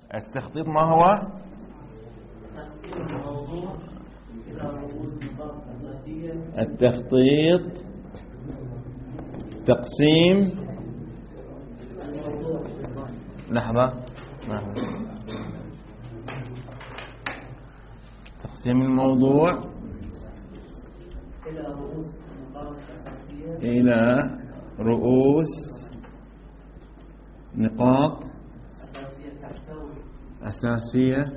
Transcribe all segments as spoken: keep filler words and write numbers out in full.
التخطيط ما هو؟ تقسيم الموضوع إلى رؤوس نقاط أساسية. التخطيط تقسيم لحظة لحظة تقسيم الموضوع إلى رؤوس نقاط أساسية إلى رؤوس نقاط أساسية تحتوي أساسية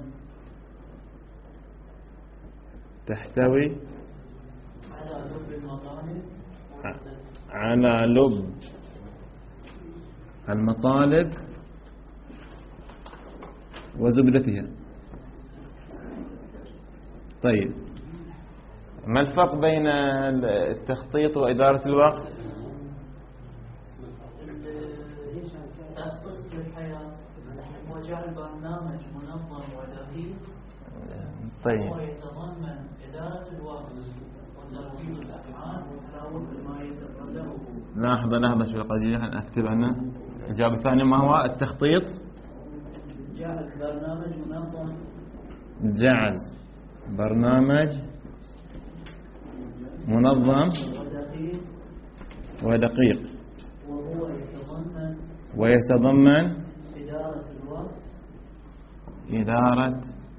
تحتوي على لب المطالب على لب المطالب وزبدتها. طيب، ما الفرق بين التخطيط وإدارة الوقت؟ التخطيط في الحياة وجعل برنامج منظم ودقيق طيب، ويتضمن إدارة الوقت وترتيب الأفعال وتناول ما يتطلبه. لحظة لحظة شوي قليلا أكتب أنا. الجواب الثاني ما هو؟ التخطيط جعل برنامج منظم جعل برنامج منظم ودقيق ودقيق وهو يتضمن ويتضمن إدارة الوقت إدارة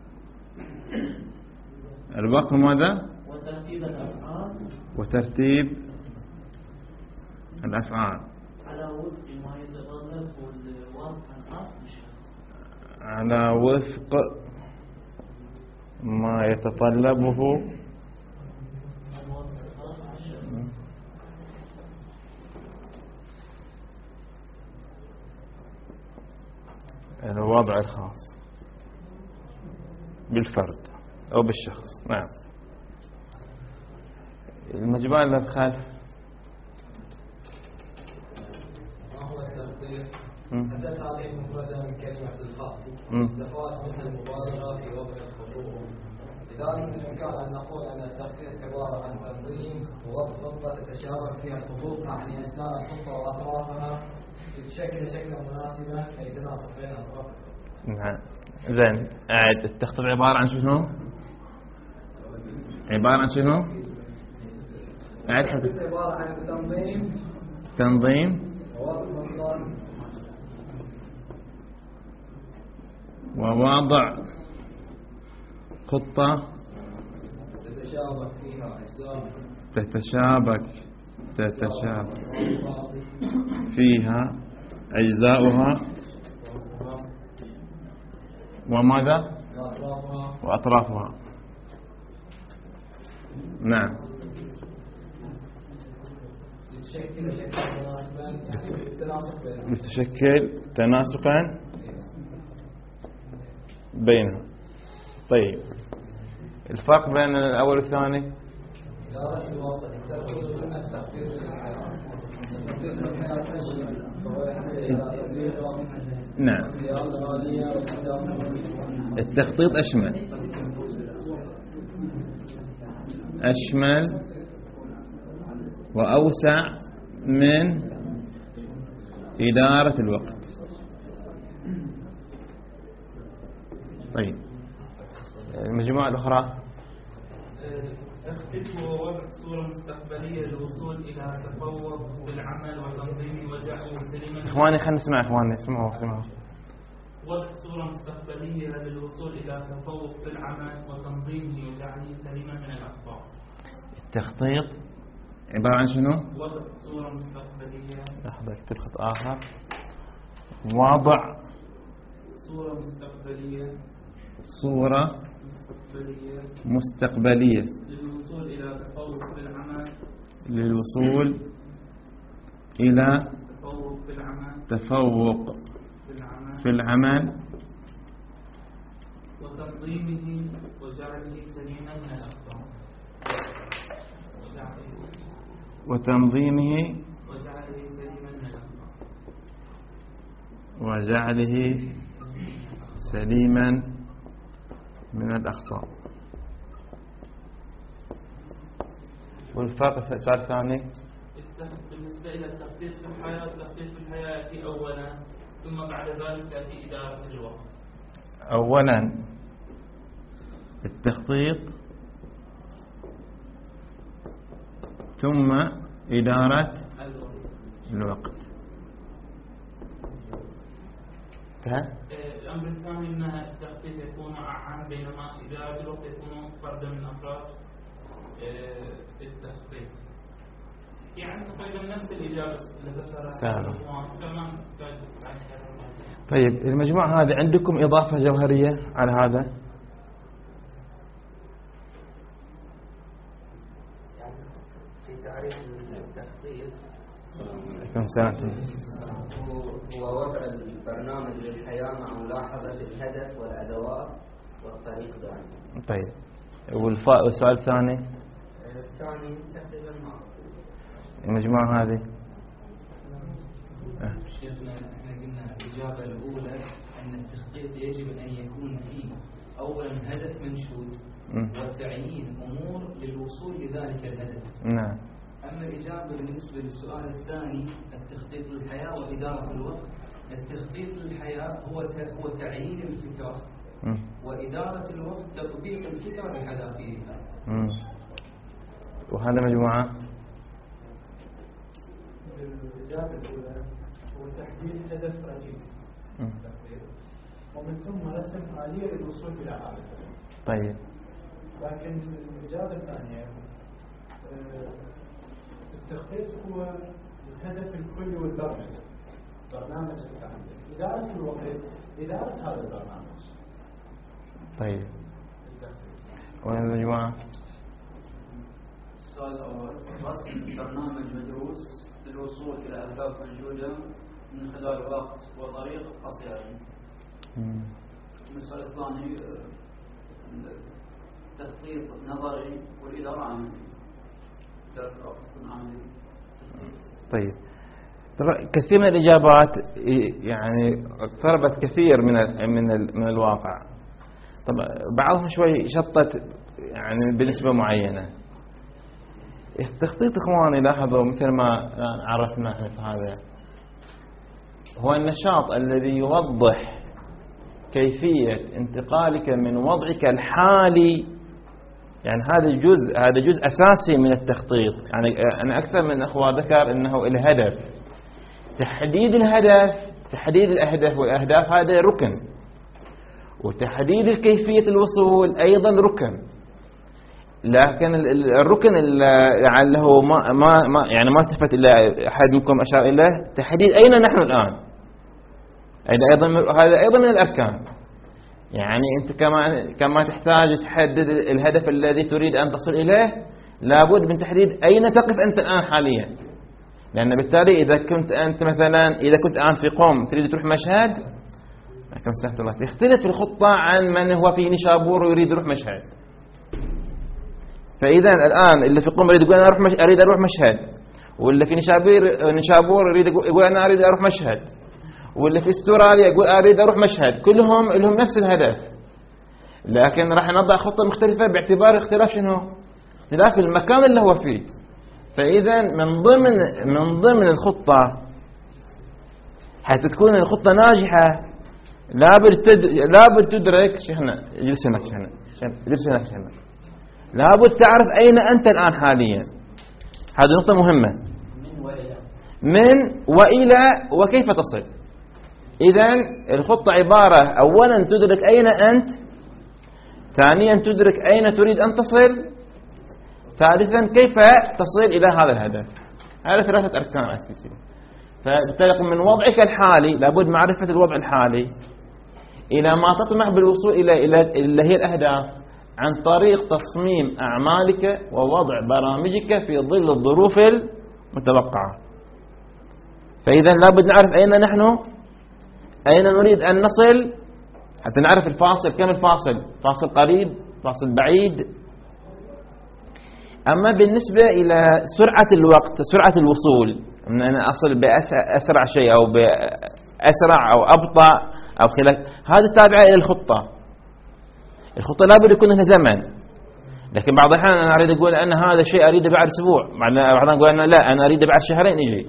الوقت وماذا؟ وترتيب الأفعال وترتيب الأفعال على وفق ما يتطلبه الوضع الخاص بالشخص. على وفق ما يتطلبه الوضع الخاص بالشخص. الوضع الخاص بالفرد أو بالشخص. نعم. المجموعة اللي بخلف ما هو التخطيط؟ مم. أتت هذه المفردة من كلمة الخط مم. استفاد منها المبالغة في وضع الخطوط. لذلك بالإمكان أن نقول أن التخطيط عبارة عن تنظيم ووضع خطة تتشابك فيها الخطوط مع أجزاء الخطة وأطرافها لتشكل شكلا مناسبا كي تناسق بين أطرافها. نعم. زين، أعد. التخطيط عبارة عن شنو؟ عبارة عن شنو؟ أعد حدث. عبارة عن تنظيم تنظيم ووضع خطة ووضع خطة تتشابك فيها أجزاء تتشابك تتشابك فيها أجزاؤها وماذا؟ وأطرافها وأطرافها. نعم. لتشكل شكلا مناسبا يعني تناسق بينها. بتشكل تناسقا بينها. طيب، الفرق بين الأول والثاني؟ لا بس الواضح تأخذ من التخطيط للحياة. التخطيط للحياة تشمل نعم. التخطيط أشمل أشمل وأوسع من إدارة الوقت. طيب، المجموعة الأخرى. التخطيط هو وضع صورة مستقبلية للوصول إلى تفوق بالعمل وتنظيمه وجعله سليما. إخواني خلينا نسمع. إخواني اسمعوا اسمعوا. وضع صورة مستقبلية للوصول إلى تفوق بالعمل وتنظيمه وجعله سليما من الأخطاء. التخطيط عبارة عن شنو؟ وضع صورة مستقبلية. لحظة اكتب خط آخر. وضع صورة مستقبلية صورة مستقبلية مستقبلية للوصول إلى تفوق بالعمل للوصول إلى تفوق بالعمل تفوق بالعمل في العمل وتنظيمه وجعله سليما من الأخطاء. وجعله وتنظيمه وجعله سليما من الأخطاء. وجعله سليما من الأخطاء. والفرق في السؤال الثاني بالنسبة إلى التخطيط في الحياة، التخطيط في الحياة يأتي أولا ثم بعد ذلك تأتي إدارة الوقت. أولا التخطيط، ثم إدارة الوقت. الأمر الثاني أن التخطيط يكون عام، بينما إدارة الوقت يكون فردا من أفراد التخطيط. يعني تقريبا نفس الإجابة اللي ذكرها كمان. طيب المجموعة هذه عندكم إضافة جوهرية على هذا؟ في تعريف التخطيط كم سنة؟ هو وضع البرنامج للحياة مع ملاحظة الهدف والأدوات والطريق دائما. طيب والسؤال الثاني؟ الثاني تقريبا معروف. المجموعة هذه شيخنا احنا قلنا الإجابة الأولى أن التخطيط يجب أن يكون فيه أولا هدف منشود وتعيين أمور للوصول لذلك الهدف. نعم. أما الإجابة بالنسبة للسؤال الثاني التخطيط للحياة وإدارة الوقت، التخطيط للحياة هو هو تعيين الفكرة، وإدارة الوقت تطبيق الفكرة بحذافيرها. وهذا مجموعة؟ الإجابة الأولى هو تحديد هدف رئيسي ومن ثم رسم آلية للوصول إلى هذا الهدف. طيب. لكن الإجابة الثانية التخطيط هو الهدف الكلي والبرنامج، برنامج التعامل، إدارة الوقت، إدارة هذا البرنامج. طيب. وين المجموعة؟ السؤال الأول رسم برنامج مدروس للوصول إلى أهداف منشودة من خلال وقت وطريق قصيرين. السؤال الثاني التخطيط نظري والإدارة عملية. إدارة الوقت تكون عملية. طيب. كثير من الإجابات يعني اقتربت كثير من من من الواقع. طبعا بعضهم شوي شطت يعني بنسبة معينة. التخطيط إخواني لاحظوا مثل ما عرفنا احنا في هذا هو النشاط الذي يوضح كيفية انتقالك من وضعك الحالي. يعني هذا جزء هذا جزء أساسي من التخطيط. يعني أنا أكثر من أخوة ذكر أنه الهدف، تحديد الهدف، تحديد الأهداف والأهداف هذا ركن، وتحديد كيفية الوصول أيضا ركن. لكن الركن اللي هو ما ما يعني ما صفت إلا أحد منكم أشار إليه تحديد أين نحن الآن. أيضا هذا أيضا من الأركان. يعني أنت كما كما تحتاج تحدد الهدف الذي تريد أن تصل إليه، لابد من تحديد أين تقف أنت الآن حاليا. لأن بالتالي إذا كنت أنت مثلا إذا كنت الآن في قم تريد تروح مشهد، كم سنة الله تختلف الخطة عن من هو في نشابور ويريد يروح مشهد. فإذا الآن اللي في قم يريد يقول أنا أروح مش... أريد أروح مشهد، واللي في نشابور نشابور يريد يقول أنا أريد أروح مشهد، واللي في استراليا يقول أريد أروح مشهد. كلهم لهم نفس الهدف، لكن راح نضع خطة مختلفة باعتبار اختلاف شنو؟ اختلاف المكان اللي هو فيه. فإذا من ضمن من ضمن الخطة حتى تكون الخطة ناجحة لابد تد... لابد تدرك شيخنا جلس هناك شيخنا جلس هناك شيخنا لابد تعرف أين أنت الآن حاليا. هذه نقطة مهمة. من وإلى من وإلى وكيف تصل. إذن الخطة عبارة أولا تدرك أين أنت، ثانيا تدرك أين تريد أن تصل، ثالثا كيف تصل إلى هذا الهدف. هذه ثلاثة أركان أساسية. فبالتالي من وضعك الحالي لابد معرفة الوضع الحالي إلى ما تطمح بالوصول إلى إلى اللي هي الأهداف عن طريق تصميم أعمالك ووضع برامجك في ظل الظروف المتوقعة. فإذا لابد نعرف أين نحن، أين نريد أن نصل، حتى نعرف الفاصل. كم الفاصل؟ فاصل قريب، فاصل بعيد. أما بالنسبة إلى سرعة الوقت، سرعة الوصول، أن أنا أصل بأسرع شيء أو بأسرع أو أبطأ أو خلاف، هذا تابعة إلى الخطة. الخطة لابد يكون لها زمن. لكن بعض الأحيان أنا أريد أقول أن هذا الشيء أريده بعد أسبوع، بعض أقول أن لا أنا أريده بعد شهرين يجي.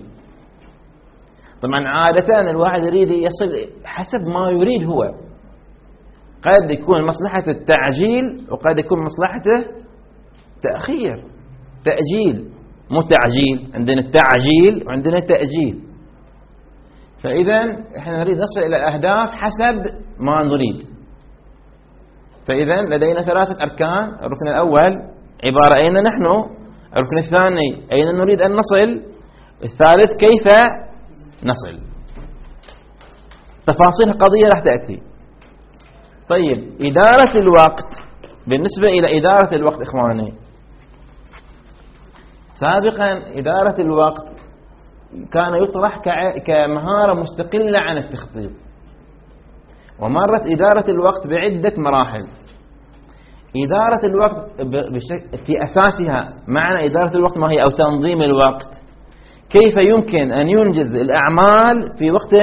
طبعا عادة الواحد يريد يصل حسب ما يريد هو. قد يكون مصلحة التعجيل وقد يكون مصلحته تأخير. تأجيل مو تعجيل، عندنا التعجيل وعندنا التأجيل. فإذا احنا نريد نصل إلى أهداف حسب ما نريد. فإذا لدينا ثلاثة أركان. الركن الأول عبارة أين نحن، الركن الثاني أين نريد أن نصل، الثالث كيف نصل. تفاصيل القضية راح تأتي. طيب إدارة الوقت، بالنسبة إلى إدارة الوقت إخواني، سابقا إدارة الوقت كان يطرح كمهارة مستقلة عن التخطيط، ومرت إدارة الوقت بعدة مراحل. إدارة الوقت في أساسها معنى إدارة الوقت ما هي، أو تنظيم الوقت، كيف يمكن أن ينجز الأعمال في وقت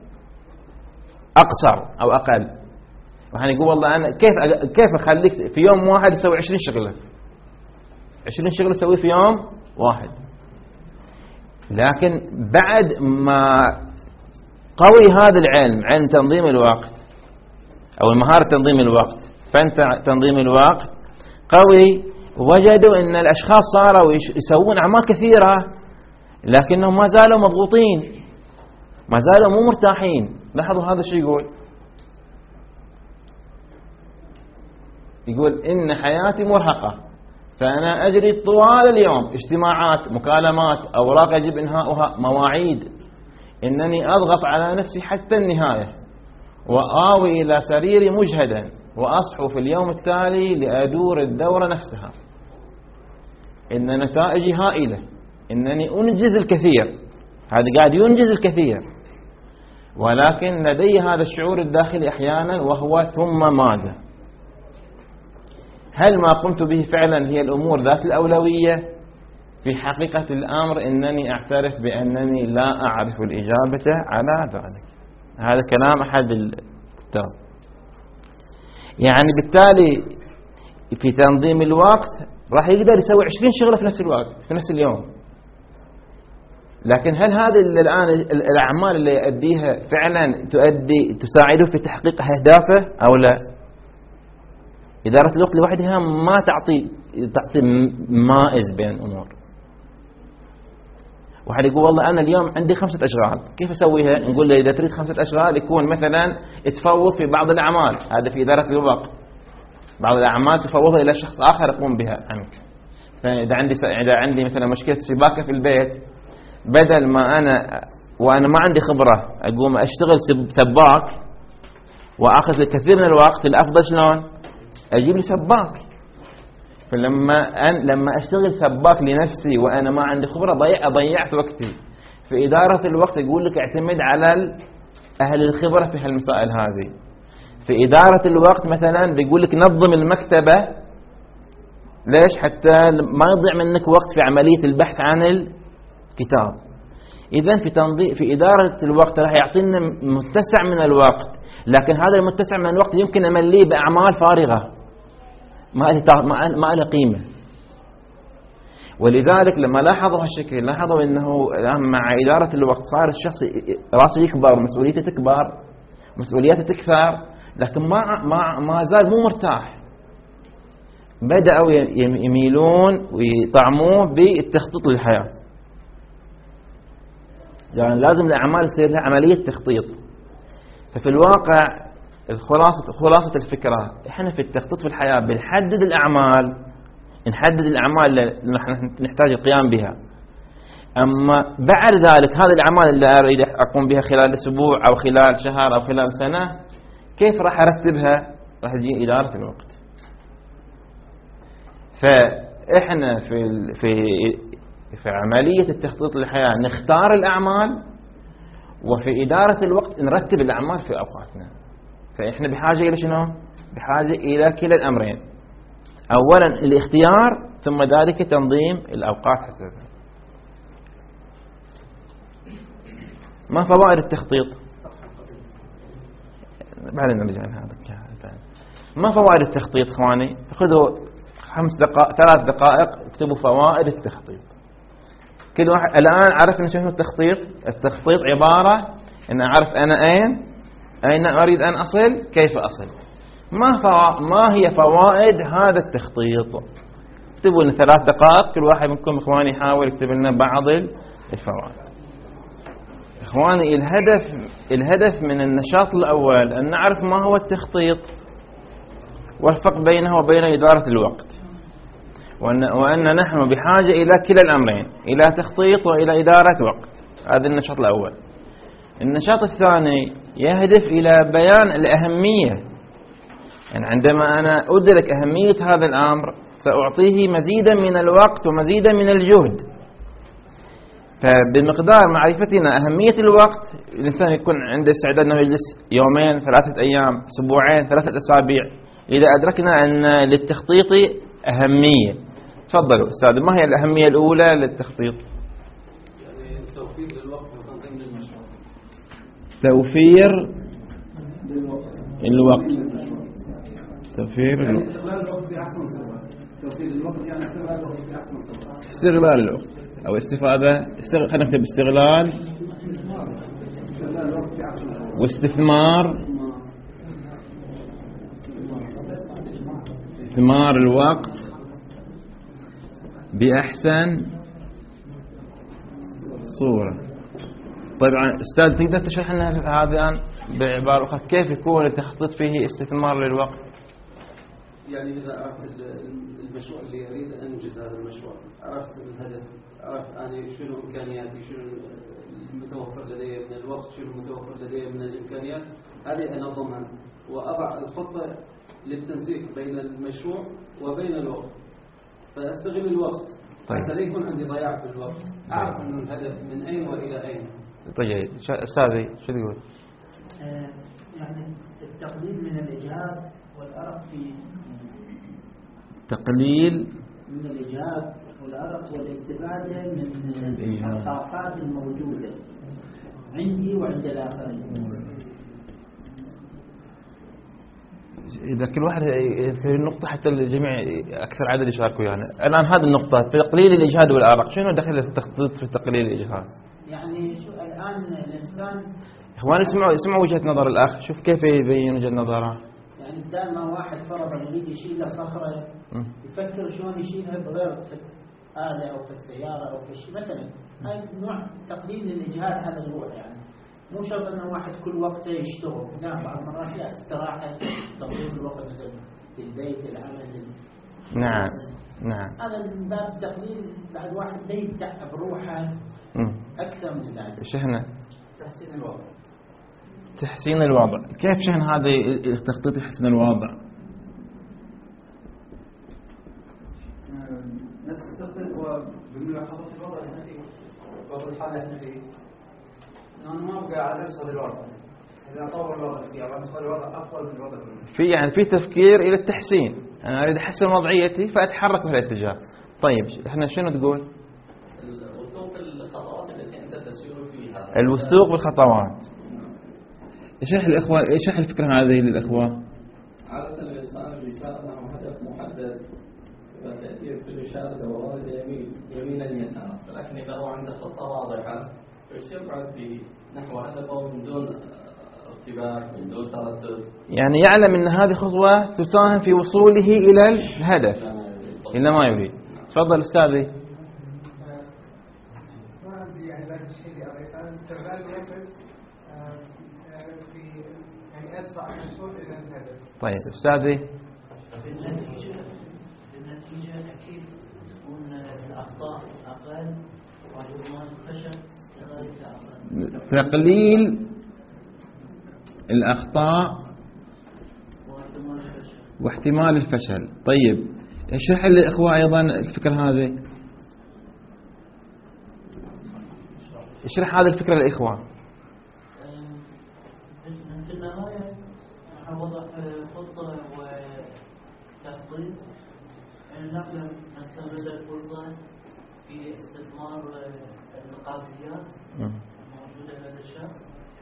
أقصر أو أقل. وحين يقول والله أنا كيف كيف أخليك في يوم واحد تسوي عشرين شغلة، عشرين شغلة تسوي في يوم واحد. لكن بعد ما قوي هذا العلم، علم تنظيم الوقت أو المهارة تنظيم الوقت، فن تنظيم الوقت قوي، وجدوا أن الأشخاص صاروا يسوون أعمال كثيرة لكنهم ما زالوا مضغوطين، ما زالوا مو مرتاحين. لاحظوا هذا الشيء يقول يقول إن حياتي مرهقة، فأنا أجري طوال اليوم اجتماعات، مكالمات، أوراق يجب إنهاؤها، مواعيد، إنني أضغط على نفسي حتى النهاية، وآوي إلى سريري مجهدا، وأصحو في اليوم التالي لأدور الدورة نفسها. إن نتائجي هائلة، إنني أنجز الكثير. هذا قاعد ينجز الكثير، ولكن لدي هذا الشعور الداخلي أحيانا، وهو ثم ماذا؟ هل ما قمت به فعلا هي الأمور ذات الأولوية؟ في حقيقة الأمر إنني أعترف بأنني لا أعرف الإجابة على ذلك. هذا كلام أحد الكتاب. يعني بالتالي في تنظيم الوقت راح يقدر يسوي عشرين شغلة في نفس الوقت في نفس اليوم، لكن هل هذه الآن الأعمال اللي يؤديها فعلا تؤدي تساعده في تحقيق أهدافه أو لا؟ إدارة الوقت لوحدها ما تعطي تعطي مائز بين الأمور. واحد يقول والله أنا اليوم عندي خمسة أشغال، كيف أسويها؟ نقول له إذا تريد خمسة أشغال يكون مثلا تفوض في بعض الأعمال، هذا في إدارة الوقت. بعض الأعمال تفوضها إلى شخص آخر يقوم بها عنك. فإذا عندي إذا عندي مثلا مشكلة سباكة في البيت، بدل ما أنا وأنا ما عندي خبرة أقوم أشتغل سباك وأخذ الكثير من الوقت، الأفضل شلون؟ أجيب لي سباك. فلما أن لما أشتغل سباك لنفسي وأنا ما عندي خبرة ضيع ضيعت وقتي. في إدارة الوقت يقول لك اعتمد على أهل الخبرة في هالمسائل هذه. في إدارة الوقت مثلا بيقول لك نظم المكتبة. ليش؟ حتى ما يضيع منك وقت في عملية البحث عن الكتاب. إذن في تنظيم في إدارة الوقت راح يعطينا متسع من الوقت، لكن هذا المتسع من الوقت يمكن أمليه بأعمال فارغة ما ما له قيمة. ولذلك لما لاحظوا هالشكل لاحظوا أنه مع إدارة الوقت صار الشخص راسه يكبر، مسؤوليته تكبر، مسؤولياته تكثر، لكن ما ما ما زال مو مرتاح. بدأوا يميلون ويطعموه بالتخطيط للحياة. يعني لازم الأعمال يصير لها عملية تخطيط. ففي الواقع خلاصة خلاصة الفكرة إحنا في التخطيط في الحياة بنحدد الأعمال، نحدد الأعمال اللي نحن نحتاج القيام بها. أما بعد ذلك هذه الأعمال اللي أريد أقوم بها خلال أسبوع أو خلال شهر أو خلال سنة، كيف راح أرتبها؟ راح تجي إدارة الوقت. فإحنا في في في عملية التخطيط للحياة نختار الأعمال، وفي إدارة الوقت نرتب الأعمال في أوقاتنا. فإحنا بحاجة إلى شنو؟ بحاجة إلى كلا الأمرين. أولا الاختيار، ثم ذلك تنظيم الأوقات حسبها. ما فوائد التخطيط؟ بعدين نرجع لهذا. ما فوائد التخطيط إخواني؟ خذوا خمس دقائق ثلاث دقائق اكتبوا فوائد التخطيط. كل واحد الآن عرفنا شنو التخطيط. التخطيط عبارة أن أعرف أنا أين أين أريد أن أصل، كيف أصل. ما فوا... ما هي فوائد هذا التخطيط؟ اكتبوا لنا ثلاث دقائق كل واحد منكم إخواني يحاول يكتب لنا بعض الفوائد. إخواني الهدف الهدف من النشاط الأول أن نعرف ما هو التخطيط والفرق بينه وبين إدارة الوقت، وأن, وأن نحن بحاجة إلى كلا الأمرين، إلى تخطيط وإلى إدارة وقت. هذا النشاط الأول. النشاط الثاني يهدف إلى بيان الأهمية، يعني عندما أنا أدرك أهمية هذا الأمر سأعطيه مزيدا من الوقت ومزيدا من الجهد. فبمقدار معرفتنا أهمية الوقت الإنسان يكون عنده استعداد أنه يجلس يومين ثلاثة أيام أسبوعين ثلاثة أسابيع إذا أدركنا أن للتخطيط أهمية. تفضلوا أستاذ، ما هي الأهمية الأولى للتخطيط؟ يعني توفير للوقت وتنظيم للمشروع. توفير الوقت توفير الوقت استغلال الوقت بأحسن صورة. توفير الوقت يعني استغلال الوقت بأحسن صورة. استغلال الوقت أو استفادة استغ... خلينا نكتب استغلال واستثمار استثمار الوقت بأحسن صورة. طبعا أستاذ تقدر تشرح لنا هذا الآن بعبارة أخرى كيف يكون التخطيط فيه استثمار للوقت؟ يعني إذا عرفت المشروع اللي أريد أن أنجز هذا المشروع، عرفت الهدف، عرفت أنا شنو إمكانياتي، شنو المتوفر لدي من الوقت، شنو المتوفر لدي من الإمكانيات، هذه أنظمها وأضع الخطة للتنسيق بين المشروع وبين الوقت، فأستغل الوقت. طيب. حتى لا يكون عندي ضياع في الوقت، أعرف أن الهدف من أين وإلى أين. طيب أستاذي شو تقول؟ آه يعني التقليل من الإجهاد والأرق في تقليل من الإجهاد والأرق والاستفادة من الطاقات الموجودة عندي وعند الآخرين. إذا كل واحد في النقطة حتى الجميع أكثر عدد يشاركوا يعني. الآن هذه النقطة تقليل الإجهاد والأرق، شنو دخل التخطيط في تقليل الإجهاد؟ يعني شو الآن الإنسان إخواني اسمعوا اسمعوا وجهة نظر الأخ، شوف كيف يبين وجهة نظره. يعني بدل ما واحد فرضا يريد يشيل صخرة يفكر شلون يشيلها بغير في آلة أو في السيارة أو في شيء مثلا. هاي نوع تقليل للإجهاد على الروح، يعني مو شرط أن واحد كل وقته يشتغل، لا بعض المرات لا استراحة تطوير الوقت للبيت العمل. نعم نعم. هذا من باب تقليل بعد واحد لا يتعب بروحه أكثر من اللازم. شحنة تحسين الوضع. تحسين الوضع، كيف شحن هذا التخطيط يحسن الوضع؟ نفس التخطيط هو بملاحظة الوضع اللي احنا فيه، وضع الحالة اللي احنا فيه. أنا ما أبقى على نفس هذا الوضع، إذا أطور الوضع فيه أو نفس هذا الوضع أفضل من الوضع منه. في يعني في تفكير إلى التحسين، أنا أريد أحسن وضعيتي فأتحرك في الاتجاه. طيب إحنا شنو تقول؟ الوثوق الخطوات التي أنت تسير فيها. الوثوق بالخطوات. اشرح الإخوة، اشرح الفكرة هذه للإخوة. عادة الإنسان اللي يسار له هدف محدد فتأتي كل إشارة دوران يمين يمينا يسار، ولكن إذا هو عنده خطة واضحة فيصير بعد نحو هدفه من دون ارتباك من دون تردد. يعني يعلم أن هذه خطوة تساهم في وصوله إلى الهدف إلا ما يريد. تفضل أستاذي. ما عندي يعني ذاك الشيء أنا استغلال الوقت في يعني أسرع الوصول إلى الهدف. طيب أستاذي. بالنتيجة بالنتيجة أكيد تكون الأخطاء أقل وحجم الفشل كذلك أقل. تقليل الأخطاء واحتمال الفشل. واحتمال الفشل. طيب اشرح للإخوة أيضا الفكرة هذه. اشرح هذه الفكرة للإخوة. في النهاية وضع خطة وتخطيط نقدر نستغل الفرصة في استثمار القابليات الموجودة لدى الشخص،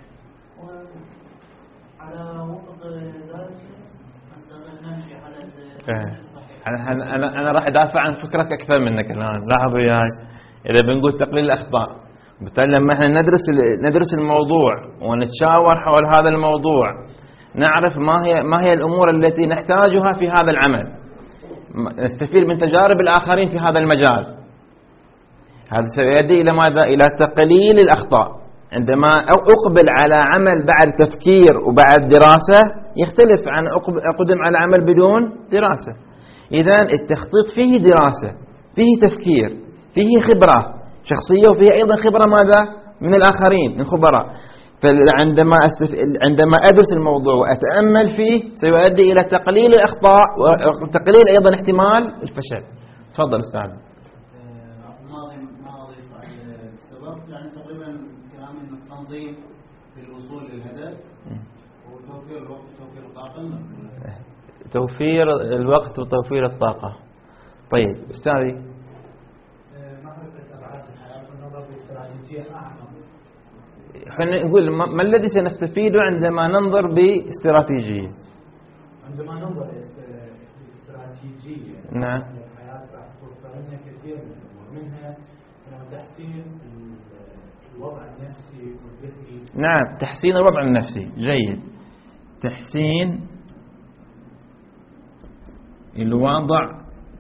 وعلى وفق ذلك نستغل نمشي على الصحيح. أنا أنا أنا راح أدافع عن فكرك أكثر منك الآن. لاحظوا وياي إذا بنقول تقليل الأخطاء، بالتالي لما احنا ندرس ندرس الموضوع ونتشاور حول هذا الموضوع نعرف ما هي ما هي الأمور التي نحتاجها في هذا العمل، نستفيد من تجارب الآخرين في هذا المجال. هذا سيؤدي إلى ماذا؟ إلى تقليل الأخطاء. عندما أقبل على عمل بعد تفكير وبعد دراسة يختلف عن أقدم على عمل بدون دراسة. إذن التخطيط فيه دراسة، فيه تفكير، فيه خبرة شخصية، وفيه أيضا خبرة ماذا؟ من الآخرين، من خبراء. فعندما أستف... عندما أدرس الموضوع وأتأمل فيه سيؤدي إلى تقليل الأخطاء وتقليل أيضا احتمال الفشل. تفضل أستاذ. ما ما أضيف على السبب، يعني تقريبا كلام إن التنظيم في الوصول للهدف وتوفير الوقت وتوفير الطاقة. توفير الوقت وتوفير الطاقة. طيب أستاذي. معرفة أبعاد الحياة والنظر باستراتيجية أعمق. خلينا نقول ما الذي سنستفيده عندما ننظر باستراتيجية؟ عندما ننظر باستراتيجية نعم. الحياة راح توفر لنا كثير من الأمور، منها تحسين الوضع النفسي والذهني. نعم، تحسين الوضع النفسي، جيد. تحسين الوضع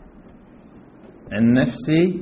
النفسي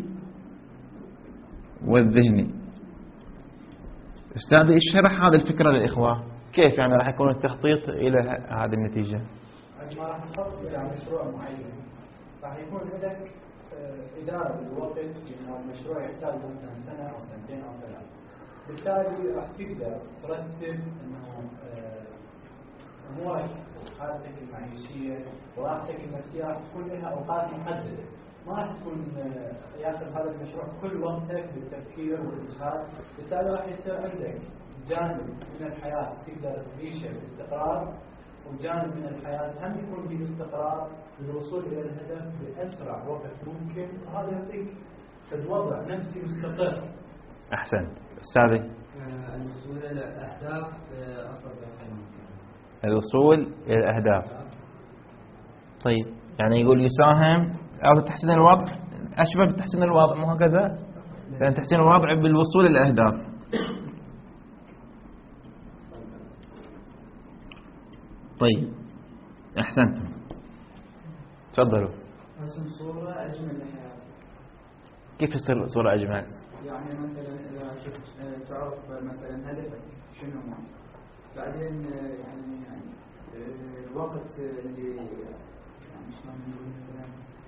والذهني. أستاذي اشرح هذه الفكرة للإخوة، كيف يعني راح يكون التخطيط إلى هذه النتيجة؟ عندما راح نخطط إلى مشروع معين راح يكون عندك إدارة للوقت، لأن المشروع يحتاج مثلا سنة أو سنتين أو ثلاث. بالتالي راح تقدر ترتب إنه أمورك وحالتك المعيشية وراحتك النفسية راح تكون لها أوقات محددة، ما راح تكون ياخذ هذا المشروع كل وقتك بالتفكير والإجهاد. بالتالي راح يصير عندك جانب من الحياة تقدر تعيشه باستقرار، وجانب من الحياة هم يكون فيه استقرار للوصول إلى الهدف بأسرع وقت ممكن. هذا يعطيك وضع نفسي مستقر. أحسن. أستاذي. الوصول إلى الأهداف أفضل الوصول إلى الأهداف. طيب يعني يقول يساهم أو تحسين الوضع، أشبه بتحسين الوضع، مو هكذا؟ لأن تحسين الوضع بالوصول إلى الأهداف. طيب أحسنتم، تفضلوا. رسم صورة أجمل لحياتك. كيف يصير صورة أجمل؟ يعني مثلا إذا شفت تعرف مثلا هدفك شنو هو، بعدين يعني الوقت اللي يعني شلون نقول مثلا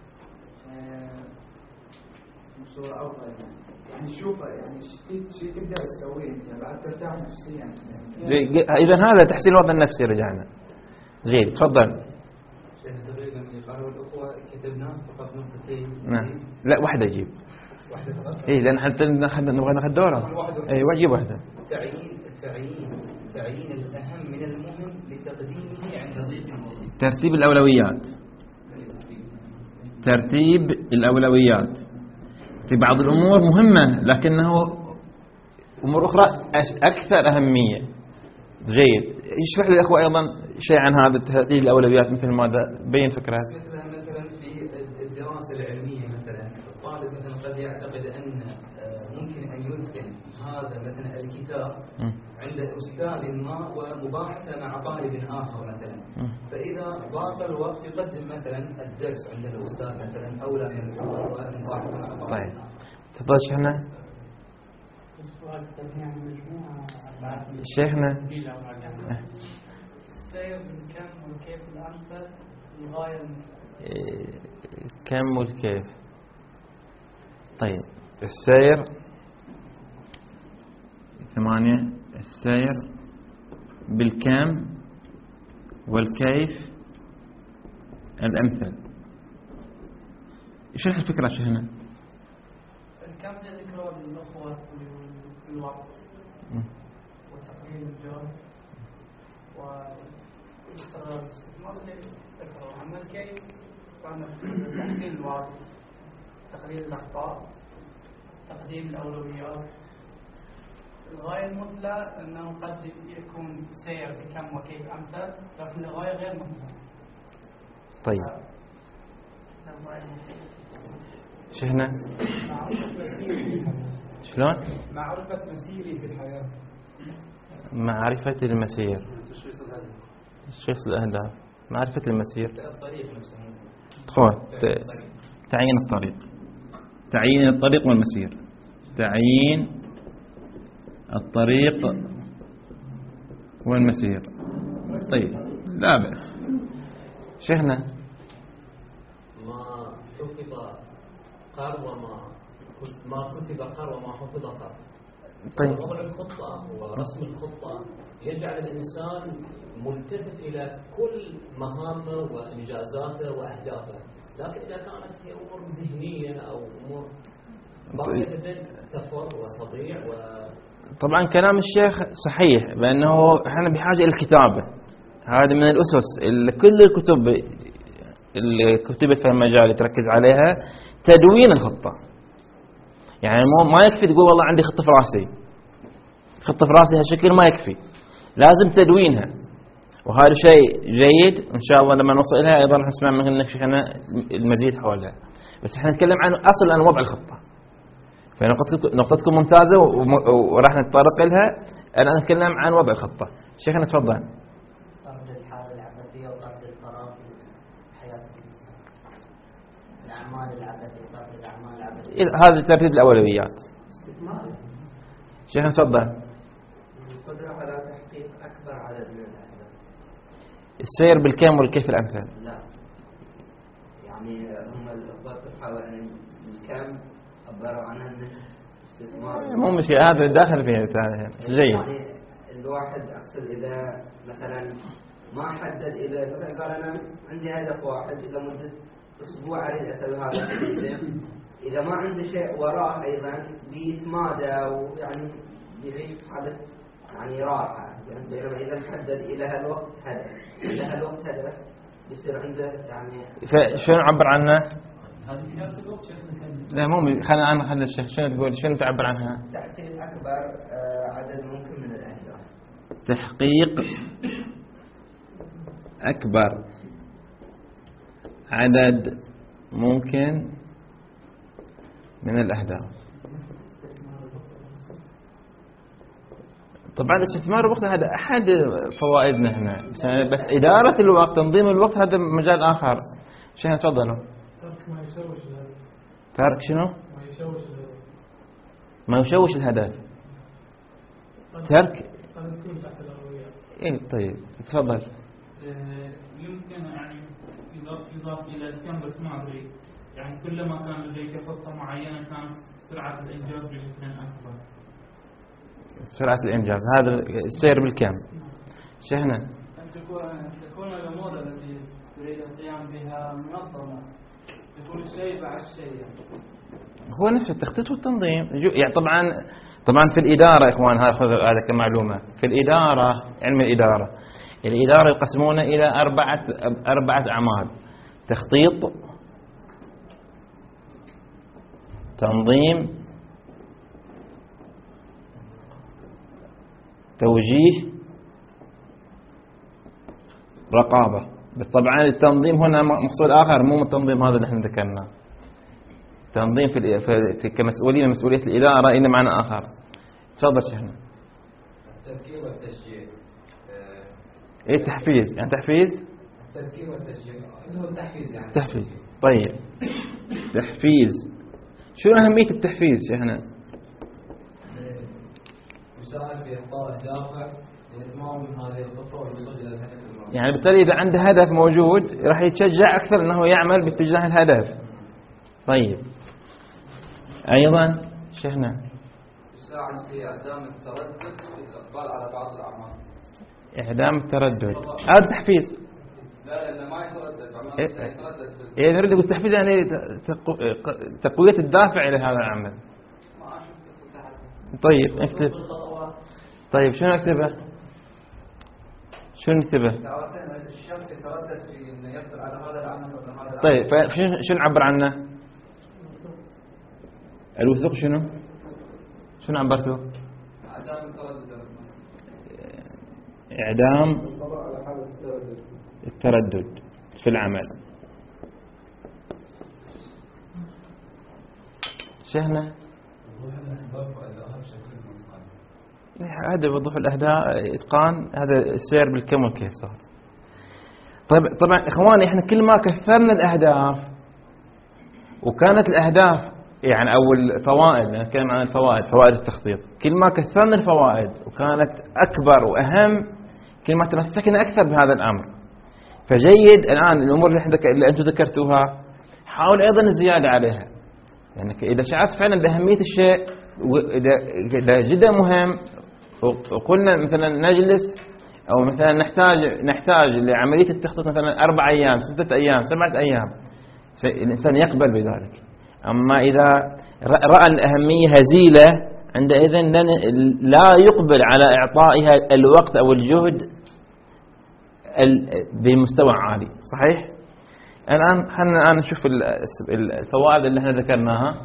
صورة أفضل يعني يعني شوفه يعني شيء تقدر تسويه أنت بعد ترتاح نفسيا. إذا هذا تحسين الوضع النفسي. رجعنا. جيد، تفضل. تقريبا من قالوا الأخوة كتبنا فقط نقطتين. نعم. لا واحدة جيب. واحدة فقط. إيه لأن حتى نبغى ناخذ دورة. أيوة جيب واحدة. تعيين تعيين تعيين الأهم من المهم لتقديمه عند ضيق الموضوع. ترتيب الأولويات. ترتيب الأولويات. في بعض الأمور مهمة لكنه أمور أخرى أكثر أهمية. جيد. يشرح للأخوة أيضا شيء عن هذا ترتيب الأولويات، مثل ماذا؟ بين فكرة. مثلا مثلا في الدراسة العلمية مثلا الطالب مثلا قد يعتقد أن ممكن أن يتقن هذا مثلا الكتاب عند أستاذ ما ومباحثة مع طالب آخر مثلا، فإذا ضاق الوقت يقدم مثلا الدرس عند الأستاذ مثلا أولى من المباحثة مع طالب. طيب تفضل شيخنا. شيخنا. السير من كم والكيف الأمثل الغاية كم والكيف. طيب السير ثمانية، السير بالكم والكيف الأمثل. شرح الفكرة شيخنا. الكم ذكره للأخوة بالوقت وتقليل الجهد واستغلال الاستثمار اللي ذكره. أما الكيف فأنا تحسين الوقت، تقليل الأخطاء، تقديم الأولويات. الغاية المثلى أنه قد يكون سير بكم وكيف أمثل، لكن الغاية غير مثلى. طيب شيخنا. معرفة مسيري. شلون؟ معرفة مسيري في الحياة. معرفة المسير. تشخيص الأهداف، معرفة المسير، الطريق نفسه. تعيين الطريق، تعيين الطريق والمسير، تعيين الطريق والمسير. طيب لا بأس. شيخنا ما حفظ قر وما ما كتب قر وما حفظ قر. طيب وضع الخطة ورسم الخطة يجعل الإنسان ملتفت إلى كل مهامه وإنجازاته وأهدافه، لكن إذا كانت هي أمور ذهنية أو أمور باقية تفر وتضيع و... طبعا كلام الشيخ صحيح بأنه احنا بحاجة إلى الكتابة، هذا من الأسس اللي كل الكتب اللي كتبت في المجال تركز عليها، تدوين الخطة. يعني ما يكفي تقول والله عندي خطة في راسي، خطة في راسي هالشكل ما يكفي، لازم تدوينها، وهذا شيء جيد. إن شاء الله لما نوصل لها أيضا نسمع منك شيخنا المزيد حولها، بس احنا نتكلم عن أصل أن وضع الخطة. فنقطتكم ممتازة وراح نتطرق لها. أنا أتكلم عن وضع الخطة. شيخنا تفضل. طرد الحالة العبثية وطرد الفراغ في حياة الإنسان، الأعمال العبثية، طرد الأعمال العبثية، هذا ترتيب الأولويات. استثمار. شيخنا تفضل. القدرة على تحقيق أكبر عدد من الأهداف. السير بالكم والكيف الأمثل. لا، يعني هم الأخوات تحاول أن الكم عبروا عنها أنه استثمار. مو مشكلة، هذا داخل فيها جيد. يعني الواحد أقصد إذا مثلا ما حدد، إذا مثلا قال أنا عندي هدف واحد إذا مدة أسبوع أريد أسوي هذا الشيء، إذا ما عنده شيء وراه أيضا بيتمادى ويعني بيعيش حالة يعني راحة. يعني بينما إذا محدد إلى هالوقت هدف، إلى هالوقت هدف، بيصير عنده يعني. فشنو نعبر عنه؟ لا مو خلينا أنا خلي الشيخ شنو تقول، شنو تعبر عنها؟ تحقيق أكبر عدد ممكن من الأهداف. تحقيق أكبر عدد ممكن من الأهداف. طبعا الاستثمار الوقت هذا أحد فوائدنا هنا، بس إدارة الوقت، تنظيم الوقت، هذا مجال آخر. شيخنا تفضلوا. ترك ما يشوش الهدف. ترك شنو؟ ما يشوش الهدف. ما يشوش الهدف. ترك. قد تكون تحت الأولويات. إيه طيب تفضل. يمكن يعني يضاف إلى الكم، بس ما أدري يعني كلما كان لديك خطة معينة كانت سرعة الإنجاز بشكل أكبر. سرعة الإنجاز، هذا السير بالكم. شيخنا. أن تكون تكون الأمور التي تريد القيام بها منظمة، يكون شيء بعد شيء. هو نفس التخطيط والتنظيم. يعني طبعا طبعا في الإدارة إخوان، هذا كمعلومة في الإدارة، علم الإدارة الإدارة يقسمون إلى أربعة أربعة أعمال: تخطيط، تنظيم، توجيه، رقابة. بس طبعا التنظيم هنا مقصود آخر، مو التنظيم هذا اللي احنا ذكرناه. تنظيم في في كمسؤولية مسؤولية الإدارة إنه معنى آخر. تفضل شيخنا. التذكير والتشجيع. ايه التحفيز؟ يعني تحفيز. التذكير والتشجيع اللي هو التحفيز يعني. تحفيز. طيب تحفيز، شو أهمية التحفيز شيخنا؟ يساعد في إعطاء دافع لإتمام هذه الخطة والوصول إلى الهدف المرجو. يعني بالتالي إذا عنده هدف موجود راح يتشجع أكثر أنه يعمل باتجاه الهدف. طيب أيضا شيخنا. تساعد في إعدام التردد في الإقبال على بعض الأعمال. إعدام التردد، هذا تحفيز. لا لأنه ما يتردد، عمال إيه يتردد. إيه نريد بالتحفيز يعني تقوية الدافع إلى هذا العمل. ما شفت تحت. طيب اكتب. طيب شنو نكتبه؟ شنو نكتبه؟ الشخص يتردد في إنه يقبل على هذا العمل ولا هذا العمل. طيب فشنو شنو نعبر عنه؟ الوثوق شنو؟ شنو عبرته؟ إعدام التردد. إعدام التردد في العمل. شيخنا هذا وضوح الأهداف، إتقان، هذا السير بالكم والكيف صار. طيب طبعا إخواني إحنا كل ما كثرنا الأهداف وكانت الأهداف يعني أو الفوائد، نتكلم عن الفوائد، فوائد التخطيط، كل ما كثرنا الفوائد وكانت أكبر وأهم كل ما تمسكنا أكثر بهذا الأمر. فجيد الآن الأمور اللي, اللي أنتم ذكرتوها حاول أيضا الزيادة عليها، يعني إذا شعرت فعلا بأهمية الشيء وإذا جدا مهم وقلنا مثلا نجلس أو مثلا نحتاج نحتاج لعملية التخطيط مثلا أربع أيام ستة أيام سبعة أيام، الإنسان يقبل بذلك. أما إذا رأى الأهمية هزيلة عندئذ لا يقبل على إعطائها الوقت أو الجهد بمستوى عالي. صحيح؟ الآن خلينا الآن نشوف الفوائد اللي احنا ذكرناها.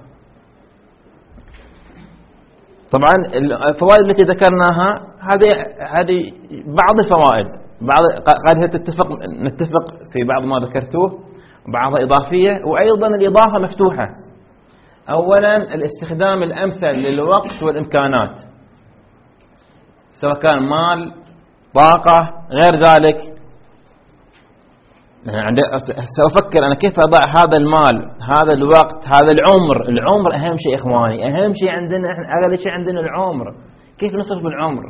طبعا الفوائد التي ذكرناها هذه هذه بعض الفوائد، بعض قد تتفق نتفق في بعض ما ذكرتوه، بعضها إضافية وأيضا الإضافة مفتوحة. أولا الاستخدام الأمثل للوقت والإمكانات، سواء كان مال طاقة غير ذلك. سأفكر أنا كيف أضع هذا المال هذا الوقت هذا العمر. العمر أهم شيء إخواني، أهم شيء عندنا إحنا، أغلى شيء عندنا العمر. كيف نصرف العمر؟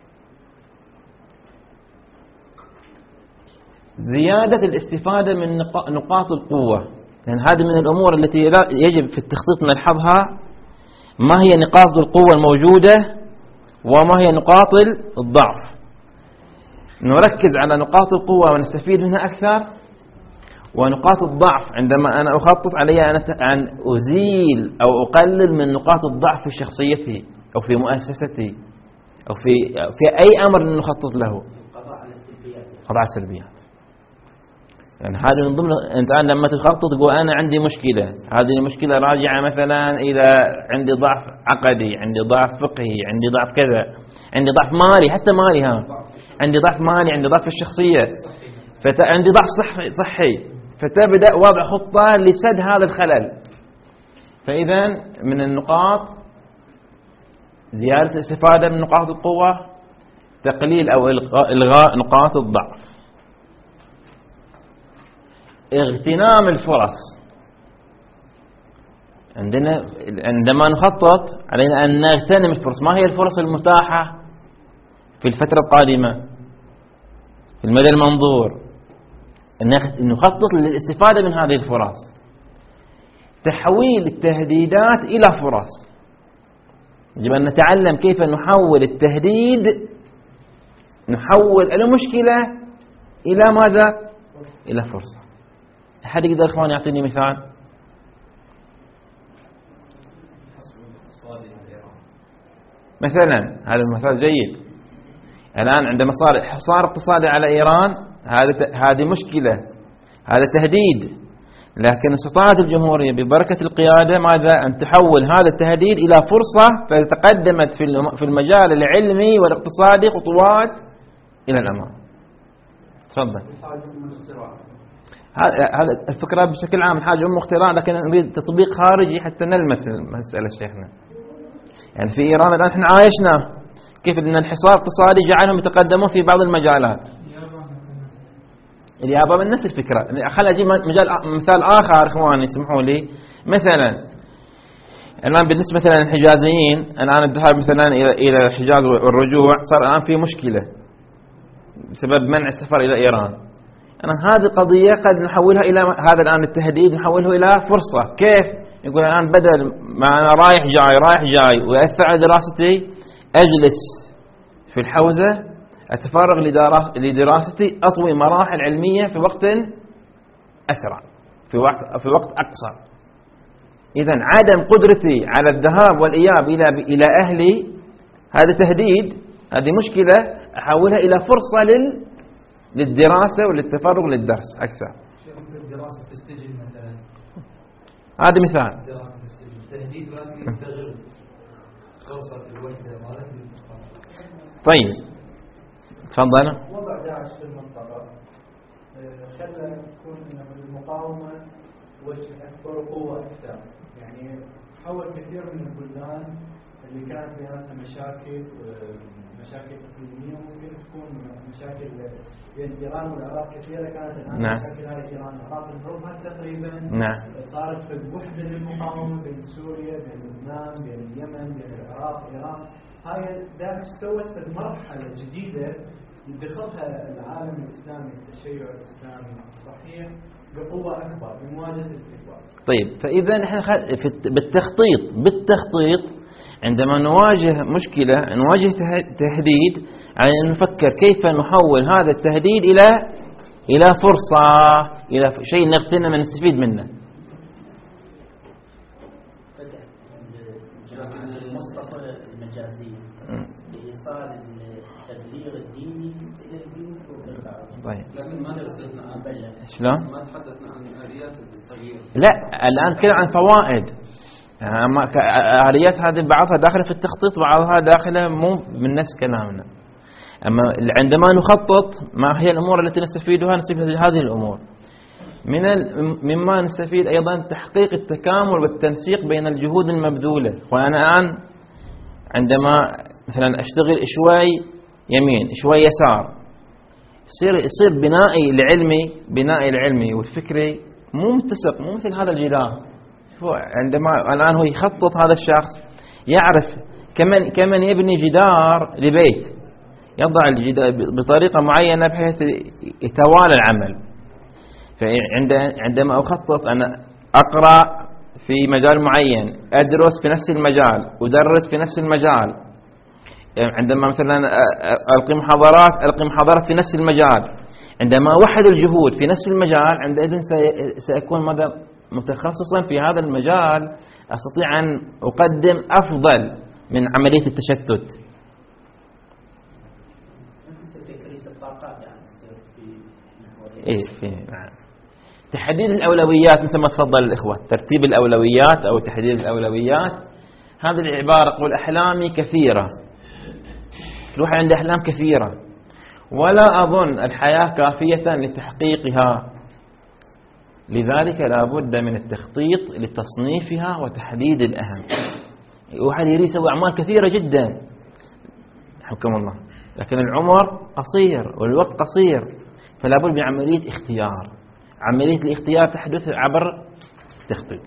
زيادة الاستفادة من نقاط القوة، لأن هذه من الأمور التي يجب في التخطيط نلحظها. ما هي نقاط القوة الموجودة وما هي نقاط الضعف؟ نركز على نقاط القوة ونستفيد منها أكثر، ونقاط الضعف عندما أنا أخطط علي أن أزيل أو أقلل من نقاط الضعف في شخصيتي أو في مؤسستي أو في في أي أمر نخطط له. قضاء على السلبيات. قضاء على السلبيات. يعني هذا من ضمن، أنت الآن لما تخطط تقول أنا عندي مشكلة، هذه المشكلة راجعة مثلا إلى عندي ضعف عقدي، عندي ضعف فقهي، عندي ضعف كذا، عندي ضعف مالي، حتى مالي ها عندي ضعف مالي، عندي ضعف في الشخصية، فعندي ضعف صحي صحي فتبدأ وضع خطة لسد هذا الخلل. فإذا من النقاط زيادة الاستفادة من نقاط القوة، تقليل أو إلغاء نقاط الضعف، اغتنام الفرص. عندنا عندما نخطط علينا أن نغتنم الفرص. ما هي الفرص المتاحة في الفترة القادمة في المدى المنظور؟ أن نخطط للاستفادة من هذه الفرص، تحويل التهديدات إلى فرص. يجب أن نتعلم كيف نحول التهديد، نحول المشكلة إلى ماذا؟ إلى فرصة. أحد يقدر إخواني يعطيني مثال؟ مثلا هذا المثال جيد. الآن عندما صار حصار اقتصادي على إيران، هذا هذه مشكلة، هذا تهديد، لكن استطاعت الجمهورية ببركة القيادة ماذا؟ أن تحول هذا التهديد إلى فرصة، فتقدمت في المجال العلمي والاقتصادي خطوات إلى الأمام. تفضل. هذا الفكرة بشكل عام حاجة أم اختراع، لكن نريد تطبيق خارجي حتى نلمس المسألة شيخنا. يعني في إيران الآن احنا عايشنا كيف أن الحصار الاقتصادي جعلهم يتقدمون في بعض المجالات. اليابان نفس الفكرة. خليني أجيب مجال مثال آخر إخواني اسمحوا لي. مثلا الآن بالنسبة مثلا للحجازيين، الآن الذهاب مثلا إلى إلى الحجاز والرجوع صار الآن في مشكلة بسبب منع السفر إلى إيران. أنا هذه القضية قد نحولها إلى هذا الآن التهديد نحوله إلى فرصة. كيف؟ يقول الآن بدل ما أنا رايح جاي رايح جاي ويأثر على دراستي، أجلس في الحوزة أتفرغ لدراستي، أطوي مراحل علمية في وقت أسرع، في وقت في وقت أقصر. إذا عدم قدرتي على الذهاب والإياب إلى إلى أهلي هذا تهديد، هذه مشكلة، أحولها إلى فرصة لل للدراسة وللتفرغ للدرس أكثر. الدراسة في السجن مثلا، هذا مثال. الدراسة في السجن تهديد ما يستغل فرصة الوحدة مالك. طيب تفضل. وضع داعش في المنطقة خلى تكون انه المقاومة وجه اكبر وقوة اكثر، يعني حول كثير من البلدان اللي كانت بيناتها مشاكل مشاكل إقليمية، وممكن تكون مشاكل بين إيران والعراق كثيرة كانت الآن. نعم. مشاكل هذه إيران والعراق الحروب تقريبا نعم. صارت في وحدة للمقاومة بين سوريا، بين لبنان، بين اليمن، بين العراق، إيران. هاي داعش سوت في المرحلة الجديدة يدخلها العالم الإسلامي، التشيع الإسلامي الصحيح بقوة أكبر بمواجهة الاستكبار. طيب، فإذا نحن بالتخطيط بالتخطيط عندما نواجه مشكلة، نواجه تهديد، على أن نفكر كيف نحول هذا التهديد إلى إلى فرصة، إلى شيء نغتنم ونستفيد منه. المصطفى المجازي لإيصال التبليغ الديني إلى البيوت والقاعدة. طيب. لكن ما تحدثنا عن شلون؟ ما تحدثنا عن آليات التغيير. لا، الآن كلام عن فوائد. آليات هذه بعضها داخلة في التخطيط، بعضها داخلة مو من نفس كلامنا. أما عندما نخطط ما هي الأمور التي نستفيدها؟ نستفيد هذه الأمور. من مما نستفيد أيضا تحقيق التكامل والتنسيق بين الجهود المبذولة. وأنا الآن عندما مثلا أشتغل شوي يمين شوي يسار، يصير يصير بنائي العلمي بنائي العلمي والفكري مو متسق، مو مثل هذا الجدار. عندما الآن هو يخطط هذا الشخص يعرف كمن كمن يبني جدار لبيت، يضع الجدار بطريقة معينة بحيث يتوالى العمل. فعندما أخطط أنا أقرأ في مجال معين، أدرس في نفس المجال، أدرس في نفس المجال. عندما مثلا ألقي محاضرات ألقي محاضرات في نفس المجال. عندما أوحد الجهود في نفس المجال، عندئذ سأكون ماذا متخصصا في هذا المجال، أستطيع أن أقدم أفضل من عملية التشتت. إيه في نعم. تحديد الأولويات مثل ما تفضل الإخوة، ترتيب الأولويات أو تحديد الأولويات. هذه العبارة قول أحلامي كثيرة، كل واحد عنده أحلام كثيرة، ولا أظن الحياة كافية لتحقيقها. لذلك لا بد من التخطيط لتصنيفها وتحديد الأهم. واحد يريد يسوي أعمال كثيرة جدا حكم الله، لكن العمر قصير والوقت قصير، فلا بد من عملية اختيار. عملية الاختيار تحدث عبر التخطيط.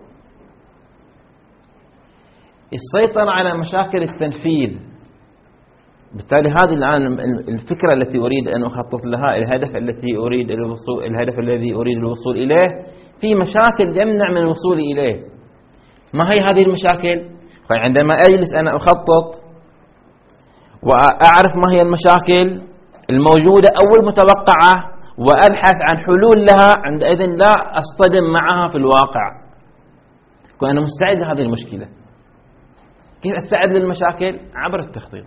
السيطرة على مشاكل التنفيذ. بالتالي هذه الآن الفكرة التي أريد أن أخطط لها، الهدف التي أريد الوصول الهدف الذي أريد الوصول إليه، في مشاكل يمنع من الوصول إليه. ما هي هذه المشاكل؟ عندما أجلس أنا أخطط وأعرف ما هي المشاكل الموجودة أو المتوقعة وأبحث عن حلول لها، عندئذ لا أصطدم معها في الواقع، أكون أنا مستعد لهذه المشكلة. كيف أستعد للمشاكل؟ عبر التخطيط.